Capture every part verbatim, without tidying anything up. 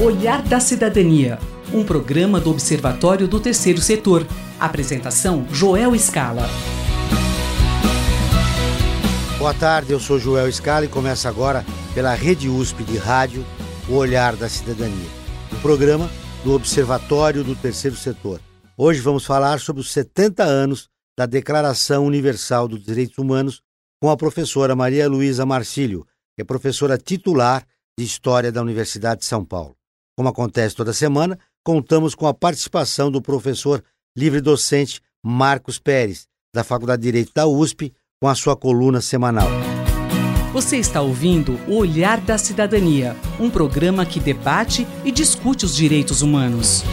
Olhar da Cidadania, um programa do Observatório do Terceiro Setor. Apresentação, Joel Scala. Boa tarde, eu sou Joel Scala e começa agora pela Rede U S P de Rádio, o Olhar da Cidadania, um programa do Observatório do Terceiro Setor. Hoje vamos falar sobre os setenta anos da Declaração Universal dos Direitos Humanos com a professora Maria Luísa Marcílio, que é professora titular de História da Universidade de São Paulo. Como acontece toda semana, contamos com a participação do professor livre-docente Marcos Pérez, da Faculdade de Direito da U S P, com a sua coluna semanal. Você está ouvindo o Olhar da Cidadania, um programa que debate e discute os direitos humanos.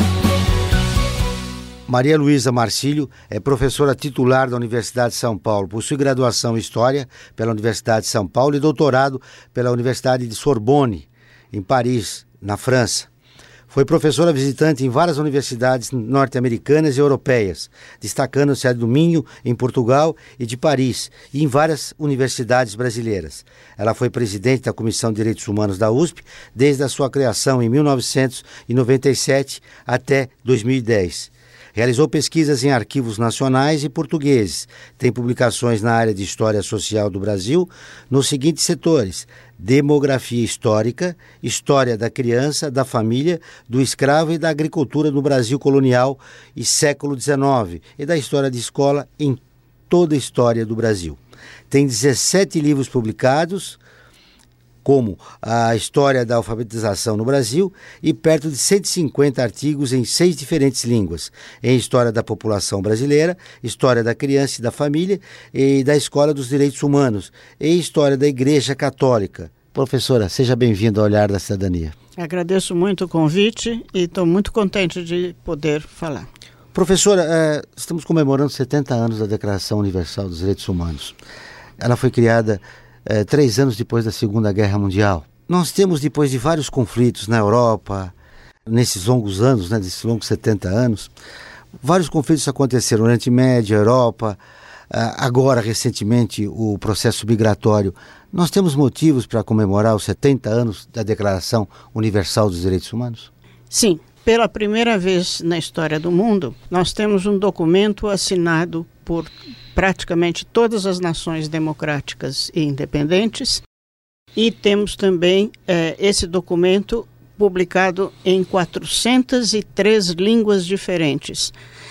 Maria Luísa Marcílio é professora titular da Universidade de São Paulo, possui graduação em História pela Universidade de São Paulo e doutorado pela Universidade de Sorbonne, em Paris, na França. Foi professora visitante em várias universidades norte-americanas e europeias, destacando-se a do Minho, em Portugal, e de Paris, e em várias universidades brasileiras. Ela foi presidente da Comissão de Direitos Humanos da U S P desde a sua criação em mil novecentos e noventa e sete até dois mil e dez. Realizou pesquisas em arquivos nacionais e portugueses. Tem publicações na área de História Social do Brasil nos seguintes setores: demografia histórica, história da criança, da família, do escravo e da agricultura no Brasil colonial e século dezenove, e da história de escola em toda a história do Brasil. Tem dezessete livros publicados, como a História da Alfabetização no Brasil, e perto de cento e cinquenta artigos em seis diferentes línguas, em História da População Brasileira, História da Criança e da Família e da Escola dos Direitos Humanos, e História da Igreja Católica. Professora, seja bem-vinda ao Olhar da Cidadania. Agradeço muito o convite e estou muito contente de poder falar. Professora, eh, estamos comemorando setenta anos da Declaração Universal dos Direitos Humanos. Ela foi criada É, três anos depois da Segunda Guerra Mundial. Nós temos, depois de vários conflitos na Europa, nesses longos anos, né, desses longos setenta anos, vários conflitos aconteceram no Oriente Médio, Europa, agora, recentemente, o processo migratório. Nós temos motivos para comemorar os setenta anos da Declaração Universal dos Direitos Humanos? Sim. Pela primeira vez na história do mundo, nós temos um documento assinado por praticamente todas as nações democráticas e independentes, e temos também eh, esse documento publicado em quatrocentas e três línguas diferentes.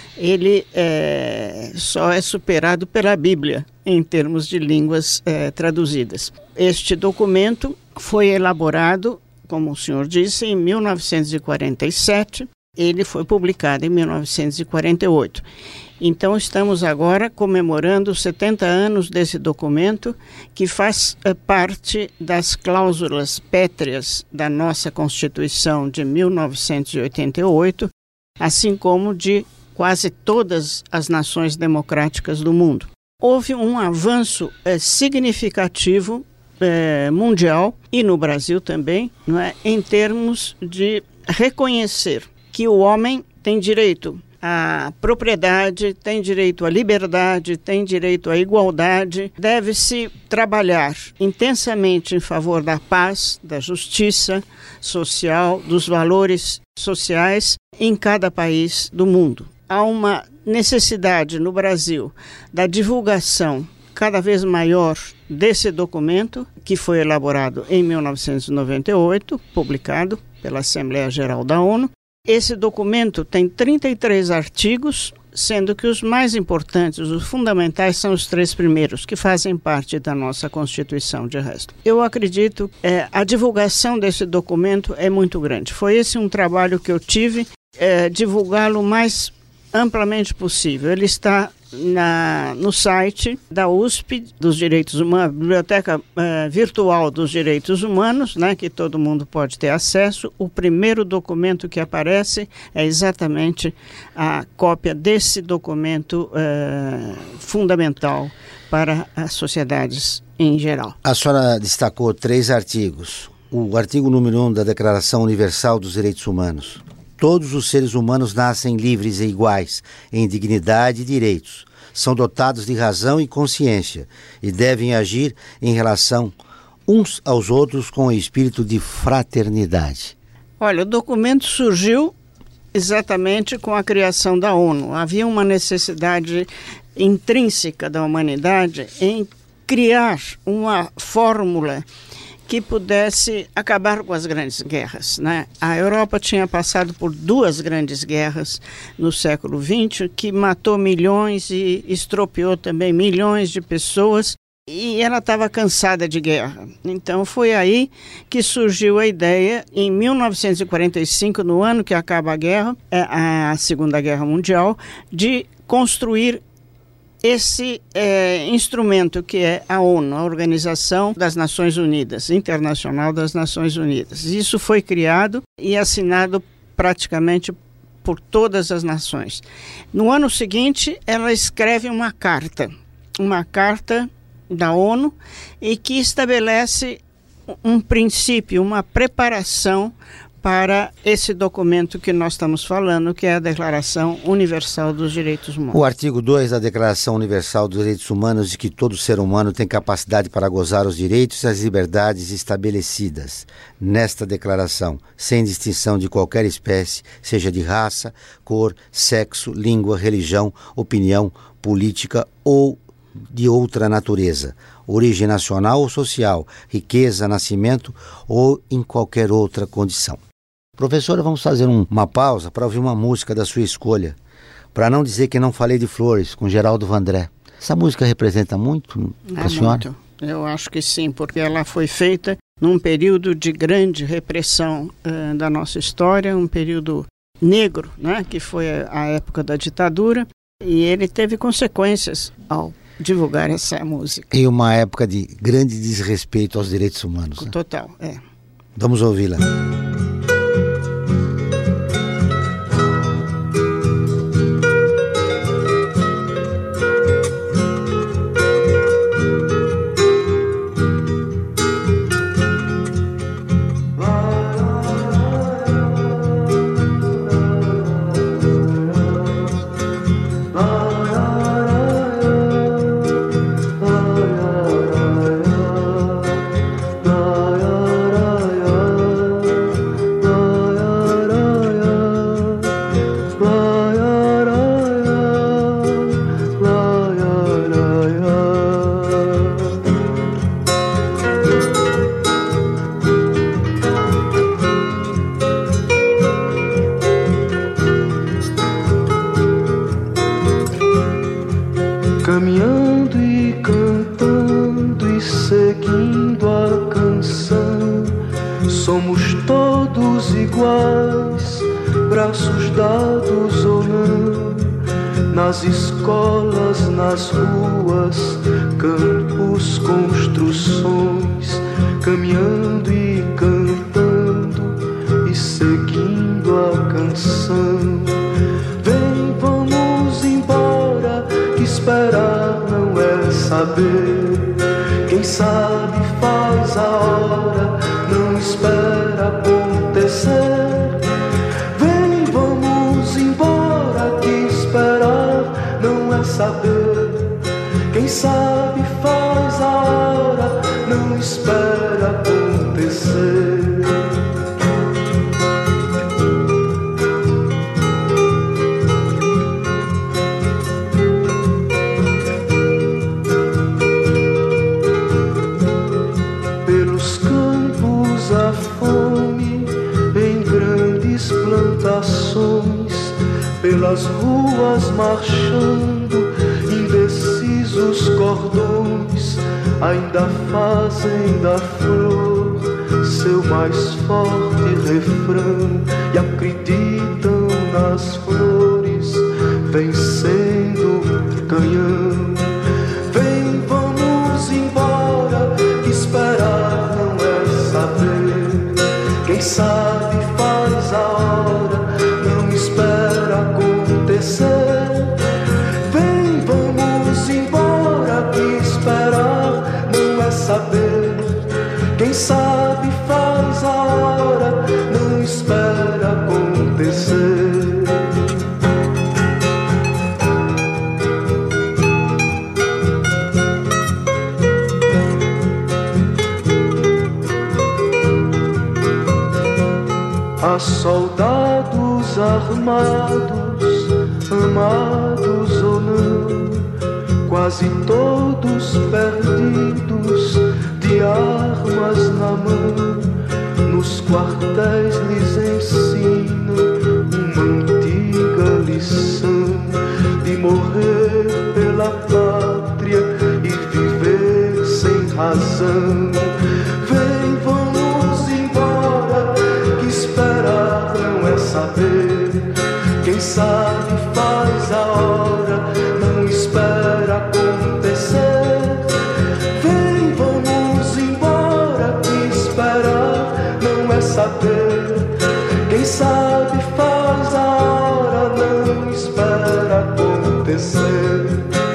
Ele eh, só é superado pela Bíblia em termos de línguas eh, traduzidas. Este documento foi elaborado, como o senhor disse, em mil novecentos e quarenta e sete, ele foi publicado em mil novecentos e quarenta e oito. Então estamos agora comemorando os setenta anos desse documento, que faz uh, parte das cláusulas pétreas da nossa Constituição de mil novecentos e oitenta e oito, assim como de quase todas as nações democráticas do mundo. Houve um avanço uh, significativo É, mundial e no Brasil também, não é, em termos de reconhecer que o homem tem direito à propriedade, tem direito à liberdade, tem direito à igualdade. Deve-se trabalhar intensamente em favor da paz, da justiça social, dos valores sociais em cada país do mundo. Há uma necessidade no Brasil da divulgação cada vez maior desse documento, que foi elaborado em mil novecentos e noventa e oito, publicado pela Assembleia Geral da ONU. Esse documento tem trinta e três artigos, sendo que os mais importantes, os fundamentais, são os três primeiros, que fazem parte da nossa Constituição, de resto. Eu acredito que é, a divulgação desse documento é muito grande. Foi esse um trabalho que eu tive, é, divulgá-lo o mais amplamente possível. Ele está Na, no site da U S P dos Direitos Humanos, Biblioteca uh, Virtual dos Direitos Humanos, né, que todo mundo pode ter acesso. O primeiro documento que aparece é exatamente a cópia desse documento uh, fundamental para as sociedades em geral. A senhora destacou três artigos. O artigo número um da Declaração Universal dos Direitos Humanos. Todos os seres humanos nascem livres e iguais em dignidade e direitos. São dotados de razão e consciência e devem agir em relação uns aos outros com o espírito de fraternidade. Olha, o documento surgiu exatamente com a criação da ONU. Havia uma necessidade intrínseca da humanidade em criar uma fórmula que pudesse acabar com as grandes guerras, né? A Europa tinha passado por duas grandes guerras no século vinte, que matou milhões e estropiou também milhões de pessoas, e ela estava cansada de guerra. Então foi aí que surgiu a ideia, em mil novecentos e quarenta e cinco, no ano que acaba a guerra, a Segunda Guerra Mundial, de construir esse é, instrumento que é a ONU, a Organização das Nações Unidas, Internacional das Nações Unidas. Isso foi criado e assinado praticamente por todas as nações. No ano seguinte, ela escreve uma carta, uma carta da ONU, e que estabelece um princípio, uma preparação para esse documento que nós estamos falando, que é a Declaração Universal dos Direitos Humanos. O artigo dois da Declaração Universal dos Direitos Humanos diz que todo ser humano tem capacidade para gozar os direitos e as liberdades estabelecidas nesta declaração, sem distinção de qualquer espécie, seja de raça, cor, sexo, língua, religião, opinião, política ou de outra natureza, origem nacional ou social, riqueza, nascimento ou em qualquer outra condição. Professora, vamos fazer um, uma pausa para ouvir uma música da sua escolha, para não dizer que não falei de Flores, com Geraldo Vandré. Essa música representa muito para a senhora? Muito. Eu acho que sim, porque ela foi feita num período de grande repressão uh, da nossa história, um período negro, né, que foi a época da ditadura, e ele teve consequências ao divulgar essa música. E uma época de grande desrespeito aos direitos humanos. Né? Total, é. Vamos ouvi-la. Caminhando e cantando e seguindo a canção, somos todos iguais, braços dados ou não, nas escolas, nas ruas, campos, construções, caminhando e cantando e seguindo a canção. Vem, vamos embora, que esperar não é saber. Quem sabe faz a hora, não espera acontecer. Vem, vamos embora, que esperar não é saber. Quem sabe faz a hora, não espera acontecer. Pelas ruas marchando, indecisos cordões ainda fazem da flor seu mais forte refrão e acreditam nas flores vencendo o canhão. Vem, vamos embora, que esperar não é saber. Quem sabe faz a hora, não espera acontecer. Vem, vamos embora, que esperar não é saber. Quem sabe faz a hora, não espera acontecer. Mas soldados armados, amados ou não, quase todos perdidos, de armas na mão, nos quartéis lhes ensinam uma antiga lição de morrer pela pátria e viver sem razão. Vem, vamos embora, que esperar não é saber. Quem sabe faz a hora, não espera acontecer. Vem, vamos embora, que esperar não é saber. Quem sabe faz a hora, não espera acontecer.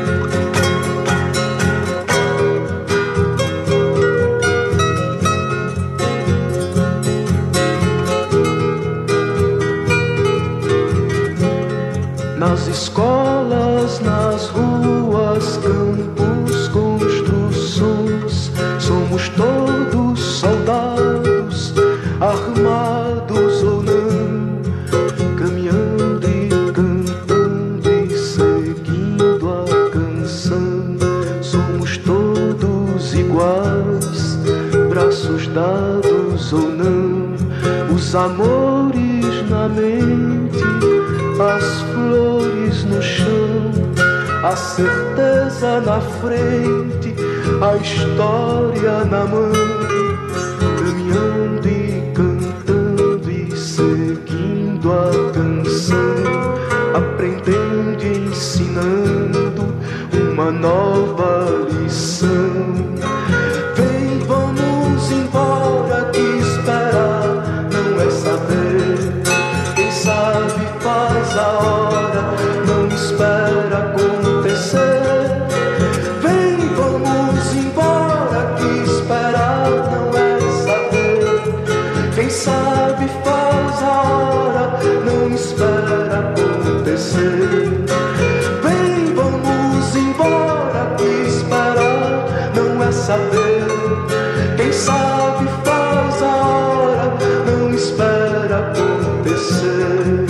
Nas escolas, nas ruas, campos, construções, somos todos soldados, armados ou não, caminhando e cantando e seguindo a canção. Somos todos iguais, braços dados ou não, os amores na mente, as flores no chão, a certeza na frente, a história na mão, caminhando e cantando e seguindo a canção, aprendendo e ensinando uma nova lição. Vem, vamos embora, que esperar não é saber. Quem sabe faz a hora, não espera acontecer. Vem, vamos embora, que esperar não é saber. Quem sabe faz a hora, não espera acontecer. Vem, vamos embora, que esperar não é saber. Quem sabe faz a hora, não espera acontecer.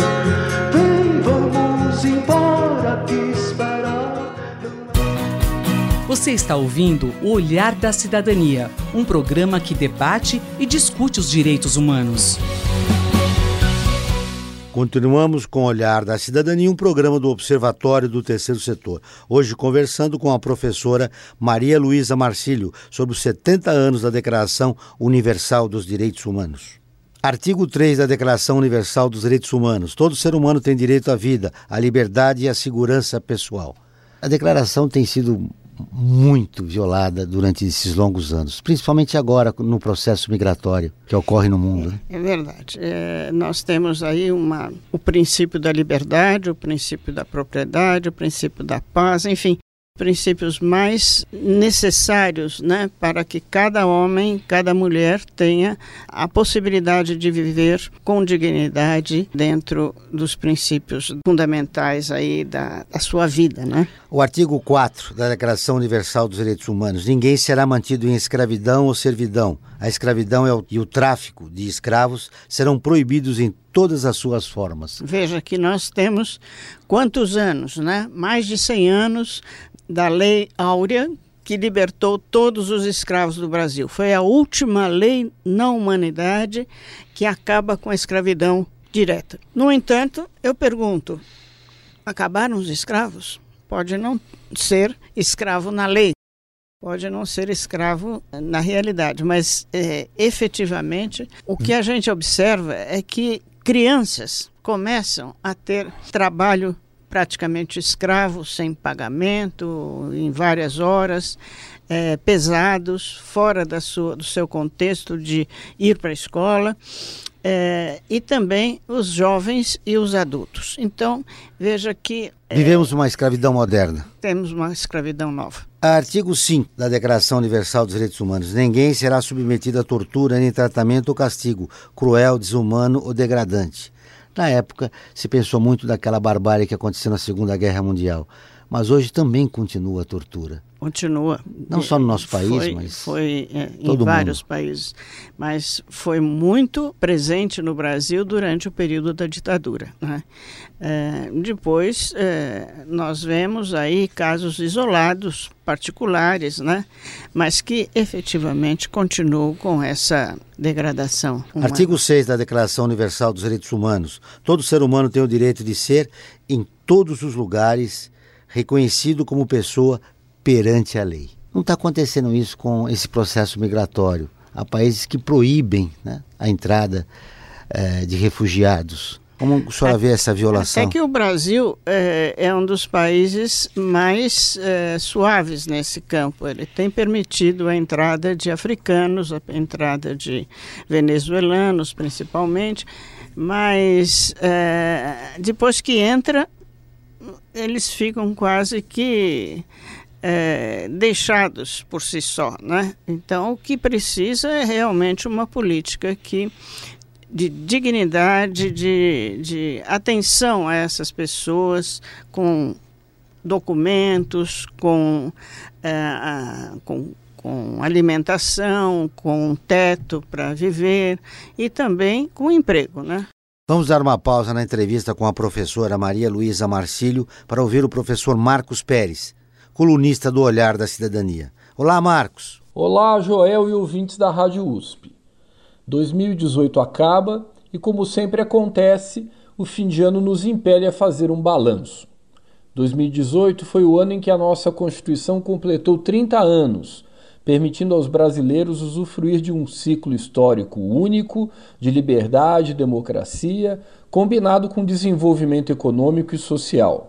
Você está ouvindo O Olhar da Cidadania, um programa que debate e discute os direitos humanos. Continuamos com o Olhar da Cidadania, um programa do Observatório do Terceiro Setor. Hoje conversando com a professora Maria Luísa Marcílio sobre os setenta anos da Declaração Universal dos Direitos Humanos. Artigo três da Declaração Universal dos Direitos Humanos. Todo ser humano tem direito à vida, à liberdade e à segurança pessoal. A declaração tem sido muito violada durante esses longos anos, principalmente agora no processo migratório que ocorre no mundo. Né? É, é verdade. É, nós temos aí uma, o princípio da liberdade, o princípio da propriedade, o princípio da paz, enfim, princípios mais necessários, né, para que cada homem, cada mulher tenha a possibilidade de viver com dignidade dentro dos princípios fundamentais aí da, da sua vida, né? O artigo quatro da Declaração Universal dos Direitos Humanos: ninguém será mantido em escravidão ou servidão. A escravidão é o, e o tráfico de escravos serão proibidos em todas as suas formas. Veja que nós temos quantos anos, né? Mais de cem anos da Lei Áurea, que libertou todos os escravos do Brasil. Foi a última lei na humanidade que acaba com a escravidão direta. No entanto, eu pergunto, acabaram os escravos? Pode não ser escravo na lei, pode não ser escravo na realidade, mas é, efetivamente o que a gente observa é que crianças começam a ter trabalho praticamente escravo, sem pagamento, em várias horas, é, pesados, fora da sua, do seu contexto de ir para a escola, é, e também os jovens e os adultos. Então, veja que... É, vivemos uma escravidão moderna. Temos uma escravidão nova. Artigo cinco da Declaração Universal dos Direitos Humanos: ninguém será submetido a tortura, nem tratamento ou castigo cruel, desumano ou degradante. Na época, se pensou muito daquela barbárie que aconteceu na Segunda Guerra Mundial. mas hoje também continua a tortura. Continua. Não só no nosso país, foi, mas foi é, em todo vários mundo. países. Mas foi muito presente no Brasil durante o período da ditadura, né? É, depois, é, nós vemos aí casos isolados, particulares, né? Mas que efetivamente continuam com essa degradação humana. Artigo seis da Declaração Universal dos Direitos Humanos. Todo ser humano tem o direito de ser, em todos os lugares, reconhecido como pessoa perante a lei. Não está acontecendo isso com esse processo migratório. Há países que proíbem, né, a entrada eh, de refugiados. Como a senhora vê essa violação? É que o Brasil é, é um dos países mais é, suaves nesse campo. Ele tem permitido a entrada de africanos, a entrada de venezuelanos, principalmente, mas é, depois que entra, eles ficam quase que É, deixados por si só, né? Então, o que precisa é realmente uma política que, de dignidade, de, de atenção a essas pessoas, com documentos, com, é, a, com, com alimentação, com teto para viver e também com emprego, né? Vamos dar uma pausa na entrevista com a professora Maria Luísa Marcílio para ouvir o professor Marcos Pérez, colunista do Olhar da Cidadania. Olá, Marcos. Olá, Joel e ouvintes da Rádio U S P. dois mil e dezoito acaba e, como sempre acontece, o fim de ano nos impele a fazer um balanço. dois mil e dezoito foi o ano em que a nossa Constituição completou trinta anos, permitindo aos brasileiros usufruir de um ciclo histórico único de liberdade e democracia, combinado com desenvolvimento econômico e social.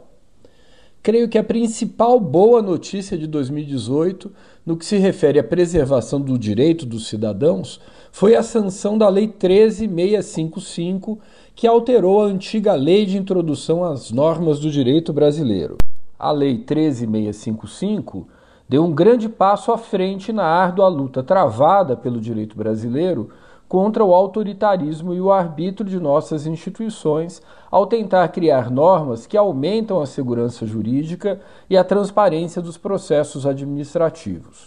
Creio que a principal boa notícia de dois mil e dezoito, no que se refere à preservação do direito dos cidadãos, foi a sanção da Lei treze mil seiscentos e cinquenta e cinco, que alterou a antiga Lei de Introdução às Normas do Direito Brasileiro. A Lei treze mil seiscentos e cinquenta e cinco deu um grande passo à frente na árdua luta travada pelo direito brasileiro contra o autoritarismo e o arbítrio de nossas instituições, ao tentar criar normas que aumentam a segurança jurídica e a transparência dos processos administrativos.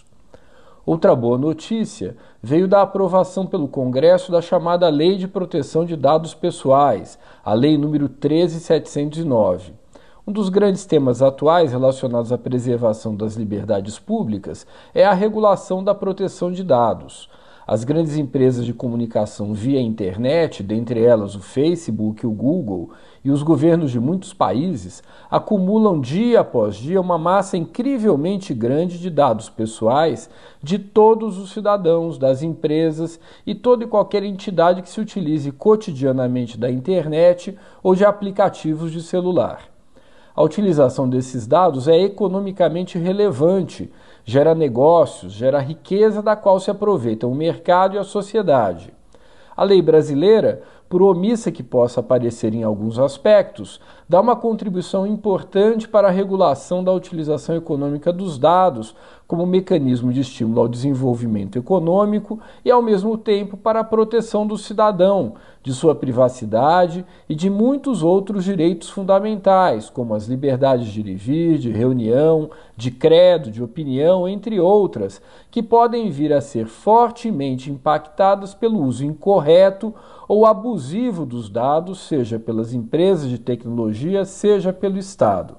Outra boa notícia veio da aprovação pelo Congresso da chamada Lei de Proteção de Dados Pessoais, a Lei número treze mil setecentos e nove. Um dos grandes temas atuais relacionados à preservação das liberdades públicas é a regulação da proteção de dados. As grandes empresas de comunicação via internet, dentre elas o Facebook, o Google e os governos de muitos países, acumulam dia após dia uma massa incrivelmente grande de dados pessoais de todos os cidadãos, das empresas e toda e qualquer entidade que se utilize cotidianamente da internet ou de aplicativos de celular. A utilização desses dados é economicamente relevante, gera negócios, gera riqueza da qual se aproveitam o mercado e a sociedade. A lei brasileira, por omissa que possa parecer em alguns aspectos, dá uma contribuição importante para a regulação da utilização econômica dos dados como mecanismo de estímulo ao desenvolvimento econômico e, ao mesmo tempo, para a proteção do cidadão, de sua privacidade e de muitos outros direitos fundamentais, como as liberdades de ir e vir, de reunião, de credo, de opinião, entre outras, que podem vir a ser fortemente impactadas pelo uso incorreto ou abusivo dos dados, seja pelas empresas de tecnologia, seja pelo Estado.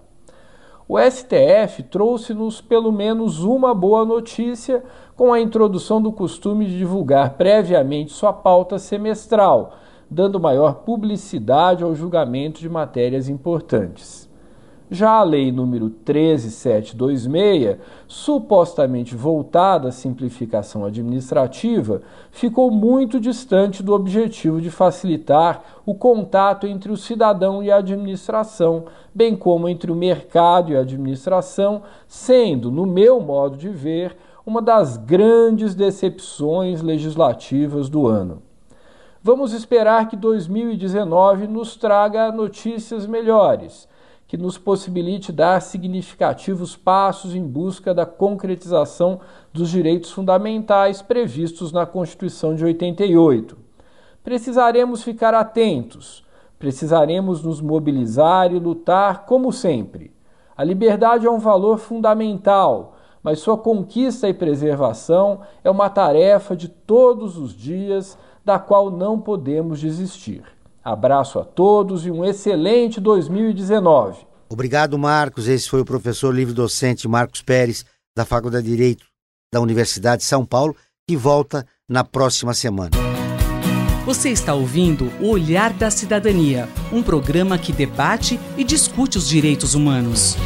O S T F trouxe-nos pelo menos uma boa notícia com a introdução do costume de divulgar previamente sua pauta semestral, dando maior publicidade ao julgamento de matérias importantes. Já a Lei número treze mil setecentos e vinte e seis, supostamente voltada à simplificação administrativa, ficou muito distante do objetivo de facilitar o contato entre o cidadão e a administração, bem como entre o mercado e a administração, sendo, no meu modo de ver, uma das grandes decepções legislativas do ano. Vamos esperar que dois mil e dezenove nos traga notícias melhores, que nos possibilite dar significativos passos em busca da concretização dos direitos fundamentais previstos na Constituição de oitenta e oito. Precisaremos ficar atentos, precisaremos nos mobilizar e lutar como sempre. A liberdade é um valor fundamental, mas sua conquista e preservação é uma tarefa de todos os dias, da qual não podemos desistir. Abraço a todos e um excelente dois mil e dezenove. Obrigado, Marcos. Esse foi o professor livre-docente Marcos Pérez, da Faculdade de Direito da Universidade de São Paulo, que volta na próxima semana. Você está ouvindo O Olhar da Cidadania, um programa que debate e discute os direitos humanos.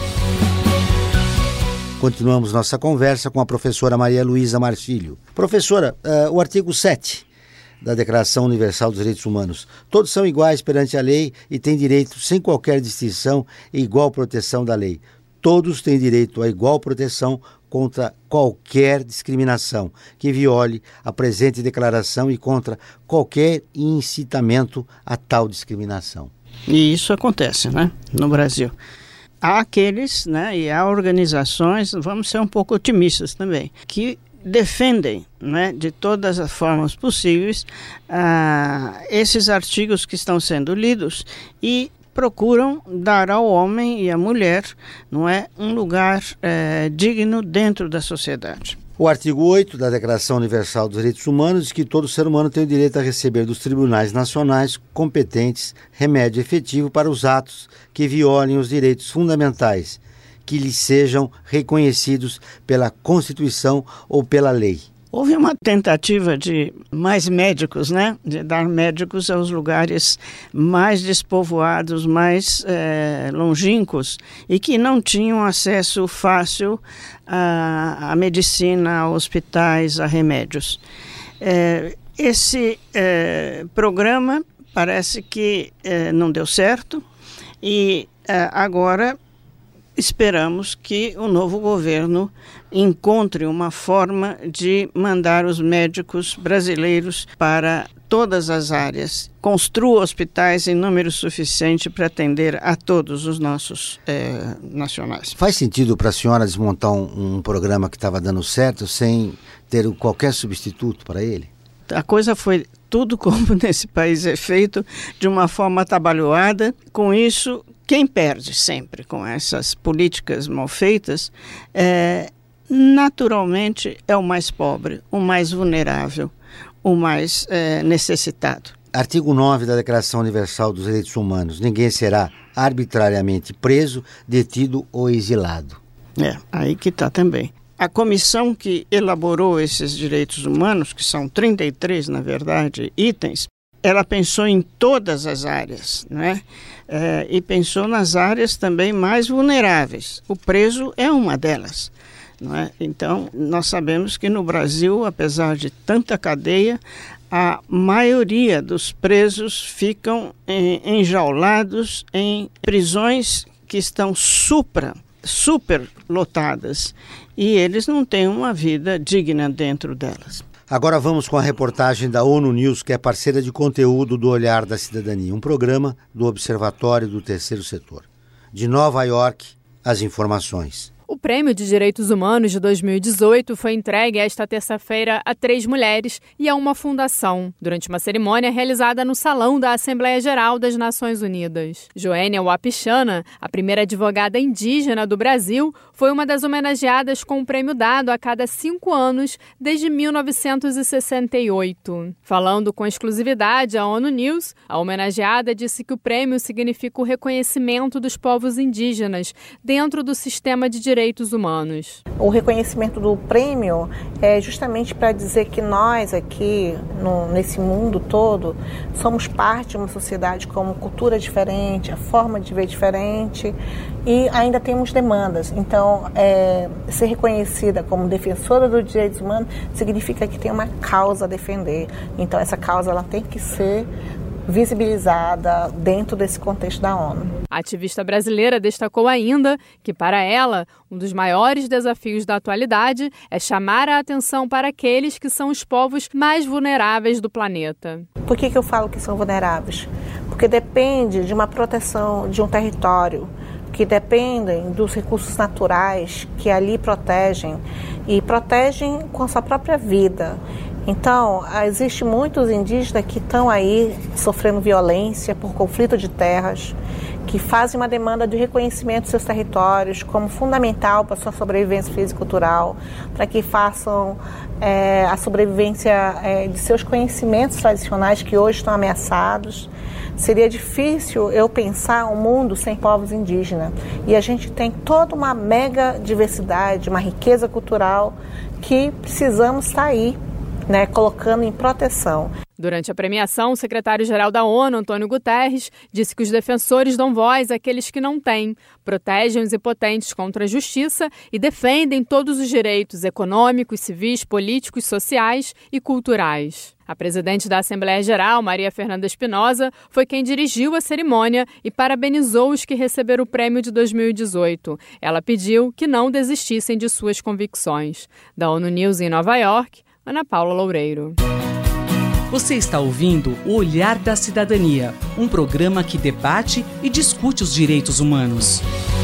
Continuamos nossa conversa com a professora Maria Luísa Marcílio. Professora, uh, o artigo sete da Declaração Universal dos Direitos Humanos. Todos são iguais perante a lei e têm direito, sem qualquer distinção, e igual proteção da lei. Todos têm direito a igual proteção contra qualquer discriminação que viole a presente declaração e contra qualquer incitamento a tal discriminação. E isso acontece, né, no Brasil. Há aqueles, né, e há organizações, vamos ser um pouco otimistas também, que defendem, né, de todas as formas possíveis ah, esses artigos que estão sendo lidos e procuram dar ao homem e à mulher, não é, um lugar é, digno dentro da sociedade. O artigo oito da Declaração Universal dos Direitos Humanos diz que todo ser humano tem o direito a receber dos tribunais nacionais competentes remédio efetivo para os atos que violem os direitos fundamentais, que lhes sejam reconhecidos pela Constituição ou pela lei. Houve uma tentativa de mais médicos, né? De dar médicos aos lugares mais despovoados, mais é, longínquos e que não tinham acesso fácil à, à medicina, a hospitais, a remédios. É, esse é, programa parece que é, não deu certo e é, agora esperamos que o novo governo encontre uma forma de mandar os médicos brasileiros para todas as áreas, construa hospitais em número suficiente para atender a todos os nossos é, nacionais. Faz sentido para a senhora desmontar um, um programa que estava dando certo sem ter qualquer substituto para ele? A coisa foi tudo como nesse país é feito, de uma forma atabalhoada. Com isso, quem perde sempre com essas políticas mal feitas, é, naturalmente é o mais pobre, o mais vulnerável, o mais é, necessitado. Artigo nove da Declaração Universal dos Direitos Humanos. Ninguém será arbitrariamente preso, detido ou exilado. É, aí que está também. A comissão que elaborou esses direitos humanos, que são trinta e três, na verdade, itens, ela pensou em todas as áreas, né? É, e pensou nas áreas também mais vulneráveis. O preso é uma delas, não é? Então, nós sabemos que no Brasil, apesar de tanta cadeia, a maioria dos presos ficam em, enjaulados em prisões que estão supra, super lotadas e eles não têm uma vida digna dentro delas. Agora vamos com a reportagem da ONU News, que é parceira de conteúdo do Olhar da Cidadania, um programa do Observatório do Terceiro Setor. De Nova York, as informações. O Prêmio de Direitos Humanos de dois mil e dezoito foi entregue esta terça-feira a três mulheres e a uma fundação, durante uma cerimônia realizada no Salão da Assembleia Geral das Nações Unidas. Joênia Wapichana, a primeira advogada indígena do Brasil, foi uma das homenageadas com um prêmio dado a cada cinco anos desde mil novecentos e sessenta e oito. Falando com exclusividade à ONU News, a homenageada disse que o prêmio significa o reconhecimento dos povos indígenas dentro do sistema de direitos Direitos humanos. O reconhecimento do prêmio é justamente para dizer que nós aqui, no, nesse mundo todo, somos parte de uma sociedade com cultura diferente, a forma de ver diferente e ainda temos demandas. Então, é, ser reconhecida como defensora dos direitos humanos significa que tem uma causa a defender. Então, essa causa ela tem que ser visibilizada dentro desse contexto da ONU. A ativista brasileira destacou ainda que, para ela, um dos maiores desafios da atualidade é chamar a atenção para aqueles que são os povos mais vulneráveis do planeta. Por que que eu falo que são vulneráveis? Porque depende de uma proteção de um território, que dependem dos recursos naturais que ali protegem e protegem com a sua própria vida. Então, existem muitos indígenas que estão aí sofrendo violência por conflito de terras, que fazem uma demanda de reconhecimento dos seus territórios como fundamental para a sua sobrevivência física e cultural, para que façam é, a sobrevivência é, de seus conhecimentos tradicionais que hoje estão ameaçados. Seria difícil eu pensar um mundo sem povos indígenas. E a gente tem toda uma mega diversidade, uma riqueza cultural que precisamos estar aí, né, colocando em proteção. Durante a premiação, o secretário-geral da ONU, Antônio Guterres, disse que os defensores dão voz àqueles que não têm, protegem os impotentes contra a justiça e defendem todos os direitos econômicos, civis, políticos, sociais e culturais. A presidente da Assembleia Geral, Maria Fernanda Espinosa, foi quem dirigiu a cerimônia e parabenizou os que receberam o prêmio de dois mil e dezoito. Ela pediu que não desistissem de suas convicções. Da ONU News em Nova York, Ana Paula Loureiro. Você está ouvindo O Olhar da Cidadania, um programa que debate e discute os direitos humanos.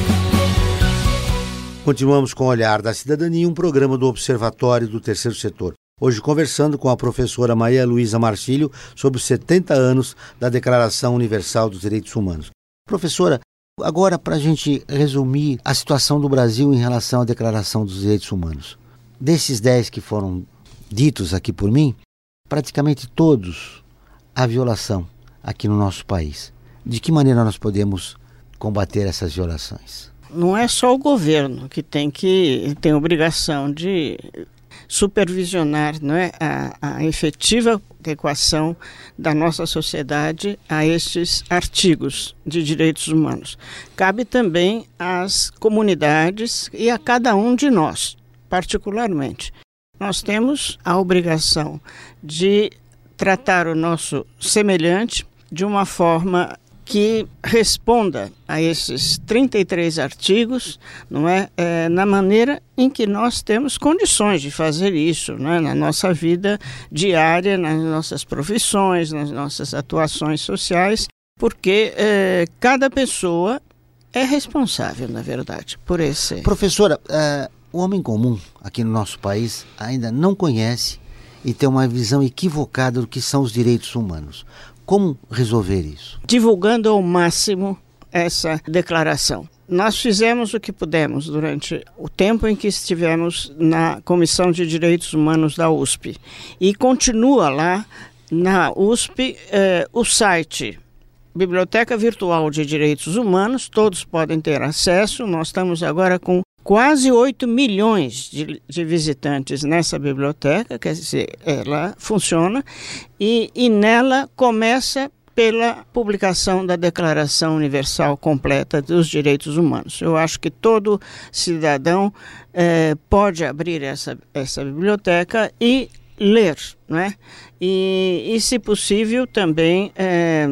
Continuamos com O Olhar da Cidadania, um programa do Observatório do Terceiro Setor. Hoje conversando com a professora Maria Luísa Marcílio sobre os setenta anos da Declaração Universal dos Direitos Humanos. Professora, agora para a gente resumir a situação do Brasil em relação à Declaração dos Direitos Humanos. Desses dez que foram ditos aqui por mim, praticamente todos há violação aqui no nosso país. De que maneira nós podemos combater essas violações? Não é só o governo que tem que tem obrigação de supervisionar, não é, a, a efetiva adequação da nossa sociedade a estes artigos de direitos humanos. Cabe também às comunidades e a cada um de nós, particularmente. Nós temos a obrigação de tratar o nosso semelhante de uma forma que responda a esses trinta e três artigos, não é, é na maneira em que nós temos condições de fazer isso, não é, na nossa vida diária, nas nossas profissões, nas nossas atuações sociais, porque é, cada pessoa é responsável, na verdade, por esse... Professora, uh, o homem comum aqui no nosso país ainda não conhece e tem uma visão equivocada do que são os direitos humanos. Como resolver isso? Divulgando ao máximo essa declaração. Nós fizemos o que pudemos durante o tempo em que estivemos na Comissão de Direitos Humanos da U S P. E continua lá na U S P eh, o site Biblioteca Virtual de Direitos Humanos, todos podem ter acesso. Nós estamos agora com quase oito milhões de, de visitantes nessa biblioteca, quer dizer, ela funciona, e, e nela começa pela publicação da Declaração Universal Completa dos Direitos Humanos. Eu acho que todo cidadão eh, pode abrir essa, essa biblioteca e ler, não é? E, e se possível, também eh,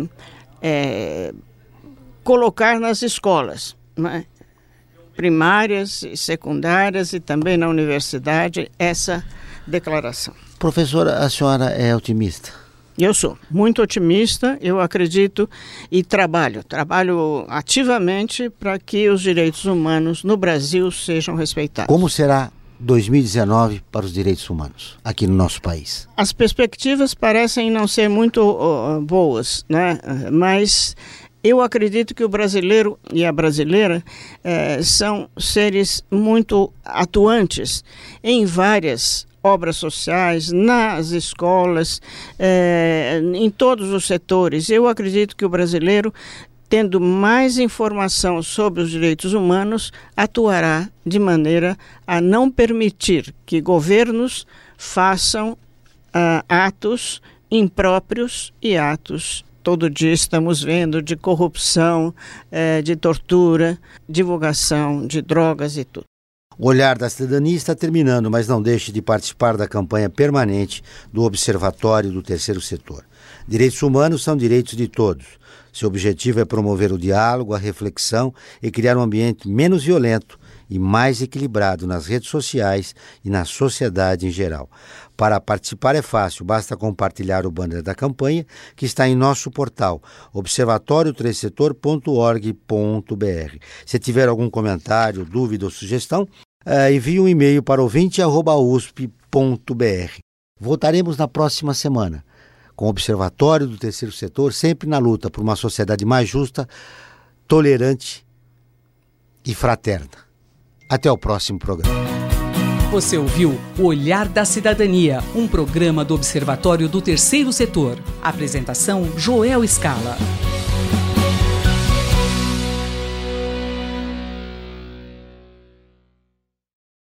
eh, colocar nas escolas, não é? Primárias e secundárias e também na universidade, essa declaração. Professora, a senhora é otimista? Eu sou muito otimista, eu acredito e trabalho, trabalho ativamente para que os direitos humanos no Brasil sejam respeitados. Como será dois mil e dezenove para os direitos humanos aqui no nosso país? As perspectivas parecem não ser muito uh, boas, né? Mas eu acredito que o brasileiro e a brasileira eh, são seres muito atuantes em várias obras sociais, nas escolas, eh, em todos os setores. Eu acredito que o brasileiro, tendo mais informação sobre os direitos humanos, atuará de maneira a não permitir que governos façam ah, atos impróprios e atos todo dia estamos vendo de corrupção, eh, de tortura, divulgação de drogas e tudo. O Olhar da Cidadania está terminando, mas não deixe de participar da campanha permanente do Observatório do Terceiro Setor. Direitos humanos são direitos de todos. Seu objetivo é promover o diálogo, a reflexão e criar um ambiente menos violento e mais equilibrado nas redes sociais e na sociedade em geral. Para participar é fácil, basta compartilhar o banner da campanha que está em nosso portal observatório três setor ponto org ponto br. Se tiver algum comentário, dúvida ou sugestão, uh, envie um e-mail para ouvinte arroba usp ponto br. Voltaremos na próxima semana com o Observatório do Terceiro Setor, sempre na luta por uma sociedade mais justa, tolerante e fraterna. Até o próximo programa. Você ouviu O Olhar da Cidadania, um programa do Observatório do Terceiro Setor. Apresentação: Joel Scala.